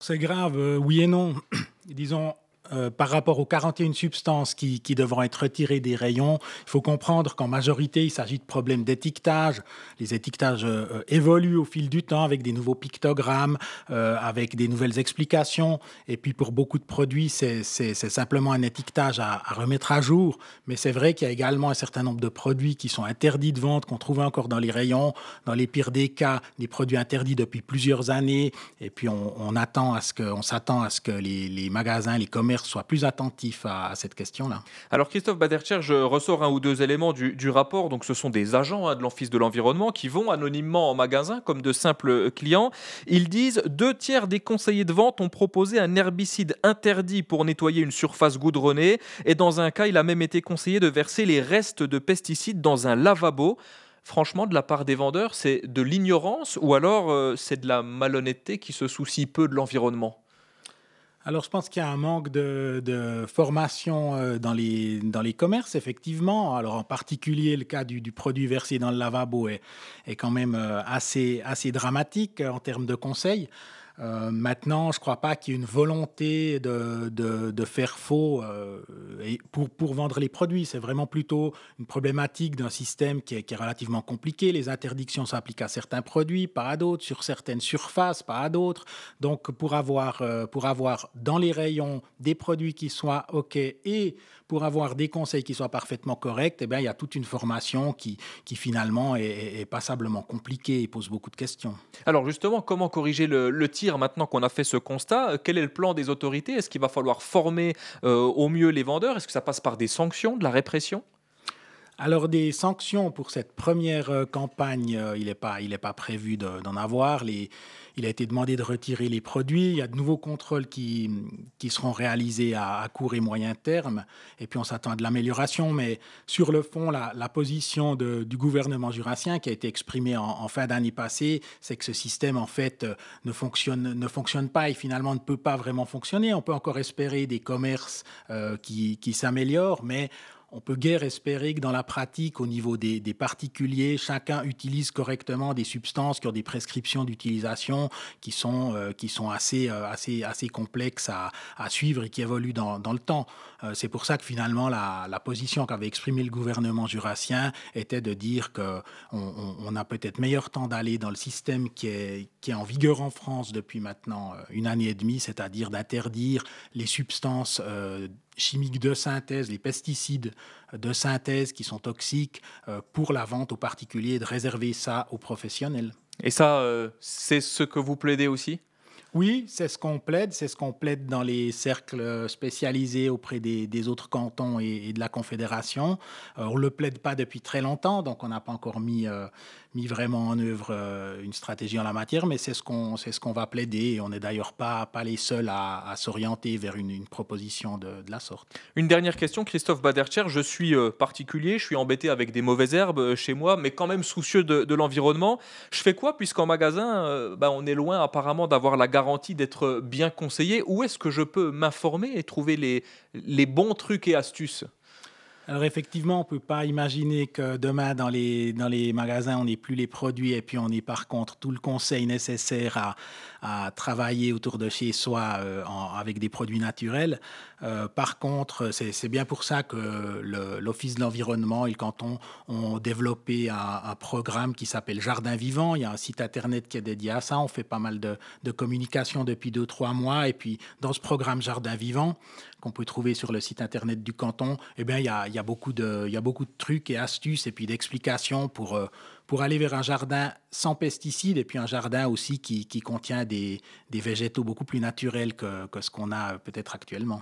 C'est grave, oui et non. Disons, par rapport aux 41 substances qui devront être retirées des rayons, il faut comprendre qu'en majorité, il s'agit de problèmes d'étiquetage. Les étiquetages, évoluent au fil du temps avec des nouveaux pictogrammes, avec des nouvelles explications et puis pour beaucoup de produits, c'est simplement un étiquetage à remettre à jour. Mais c'est vrai qu'il y a également un certain nombre de produits qui sont interdits de vente, qu'on trouve encore dans les rayons. Dans les pires des cas, des produits interdits depuis plusieurs années et puis on s'attend à ce que les magasins, les commerces soient plus attentifs à cette question-là. Alors Christophe Badertcher, je ressors un ou deux éléments du rapport. Donc ce sont des agents de l'Office de l'environnement qui vont anonymement en magasin comme de simples clients. Ils disent deux tiers des conseillers de vente ont proposé un herbicide interdit pour nettoyer une surface goudronnée. Et dans un cas, il a même été conseillé de verser les restes de pesticides dans un lavabo. Franchement, de la part des vendeurs, c'est de l'ignorance ou alors c'est de la malhonnêteté qui se soucie peu de l'environnement. Alors, je pense qu'il y a un manque de formation dans les commerces, effectivement. Alors, en particulier, le cas du produit versé dans le lavabo est quand même assez dramatique en termes de conseils. Maintenant, je ne crois pas qu'il y ait une volonté de faire faux et pour vendre les produits. C'est vraiment plutôt une problématique d'un système qui est relativement compliqué. Les interdictions s'appliquent à certains produits, pas à d'autres, sur certaines surfaces, pas à d'autres. Donc, pour avoir dans les rayons des produits qui soient OK et pour avoir des conseils qui soient parfaitement corrects, eh bien, il y a toute une formation qui finalement est passablement compliquée et pose beaucoup de questions. Alors justement, comment corriger le tir maintenant qu'on a fait ce constat? Quel est le plan des autorités? Est-ce qu'il va falloir former au mieux les vendeurs? Est-ce que ça passe par des sanctions, de la répression? Alors des sanctions pour cette première, campagne, il est pas prévu d'en avoir. Il a été demandé de retirer les produits. Il y a de nouveaux contrôles qui seront réalisés à court et moyen terme et puis on s'attend à de l'amélioration. Mais sur le fond, la position du gouvernement jurassien qui a été exprimée en fin d'année passée, c'est que ce système en fait, ne fonctionne pas et finalement ne peut pas vraiment fonctionner. On peut encore espérer des commerces, qui s'améliorent, mais on peut guère espérer que dans la pratique, au niveau des particuliers, chacun utilise correctement des substances qui ont des prescriptions d'utilisation qui sont assez complexes à suivre et qui évoluent dans le temps. C'est pour ça que finalement, la position qu'avait exprimée le gouvernement jurassien était de dire qu'on a peut-être meilleur temps d'aller dans le système qui est en vigueur en France depuis maintenant une année et demie, c'est-à-dire d'interdire les substances chimiques de synthèse, les pesticides de synthèse qui sont toxiques pour la vente aux particuliers, de réserver ça aux professionnels. Et ça, c'est ce que vous plaidez aussi? Oui, c'est ce qu'on plaide dans les cercles spécialisés auprès des autres cantons et de la Confédération. On ne le plaide pas depuis très longtemps, donc on n'a pas encore mis vraiment en œuvre une stratégie en la matière, mais c'est ce qu'on va plaider et on n'est d'ailleurs pas les seuls à s'orienter vers une proposition de la sorte. Une dernière question, Christophe Badertcher. Je suis particulier, je suis embêté avec des mauvaises herbes chez moi, mais quand même soucieux de l'environnement. Je fais quoi puisqu'en magasin, on est loin apparemment d'avoir la garantie d'être bien conseillé. Où est-ce que je peux m'informer et trouver les bons trucs et astuces? Alors effectivement, on peut pas imaginer que demain dans les magasins, on n'ait plus les produits et puis on ait par contre tout le conseil nécessaire à travailler autour de chez soi, avec des produits naturels. Par contre, c'est bien pour ça que l'Office de l'environnement et le canton ont développé un programme qui s'appelle Jardin vivant. Il y a un site internet qui est dédié à ça. On fait pas mal de communication depuis 2 3 mois et puis dans ce programme Jardin vivant, qu'on peut trouver sur le site internet du canton, eh bien, il y a beaucoup de trucs et astuces et puis d'explications pour aller vers un jardin sans pesticides et puis un jardin aussi qui contient des végétaux beaucoup plus naturels que ce qu'on a peut-être actuellement.